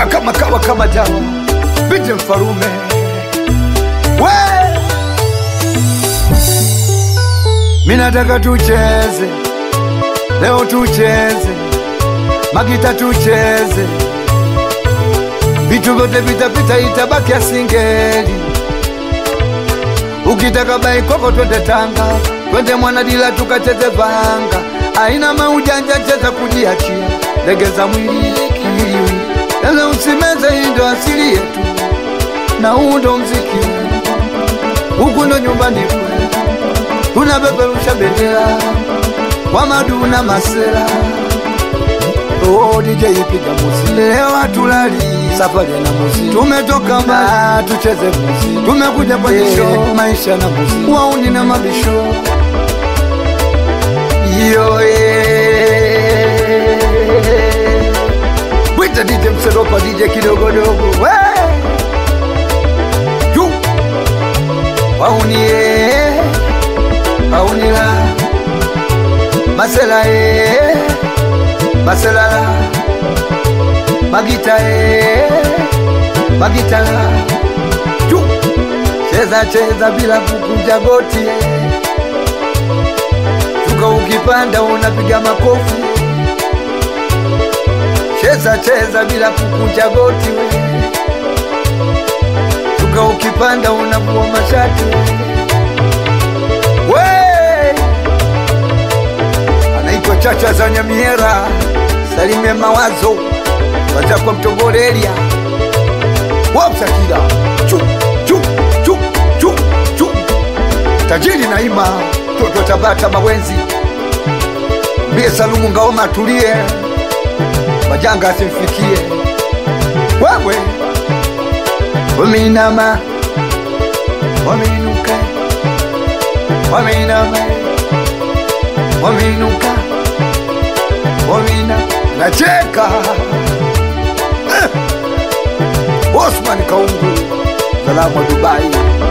Sifa kama kawa kama jawa, binti mfarume. Minataka tucheze, leo tucheze, magita tucheze. Vitu vyote vitapita itabaki asingeli. Ukitaka bai koko twende Tanga, twende Mwanadila tukacheze vanga. Aina maujanja cheza kujiachia, legeza mwili kiwiliwi. Lele usimeze hindo asili yetu, na undo mziki. Huku ndo nyumbani kwetu, tunapeperusha bendera kwa maduna masela. Oh DJ piga muziki, leo hatulali, safari na muziki. Tumetoka mbali, tucheze muziki. Tumekuja kwa show, maisha na muziki. Wauni na mabisho. Yo Wita DJ Mseropa, DJ kidogo dogo. Yu wauni wauni la masela masela la magita magita la Yu cheza cheza bila kukunja goti. Shuka ukipanda unapiga makofi. Cheza cheza bila kukunja goti. Shuka ukipanda unavua mashati. Anaitwa Chacha za Nyamiera, Salime Mawazo, wacha kwa Mtogorelia. Wapsakila chu chu chu chu chu. Tajiri Naima, toto Tabata Mawenzi. Mbie Salumu Ngaoma tulie, majanga asimfikie. Wewe wameinama, wameinuka, wameinama, wameinuka, wamina nacheka. Osman Kaungu, salamu Dubai.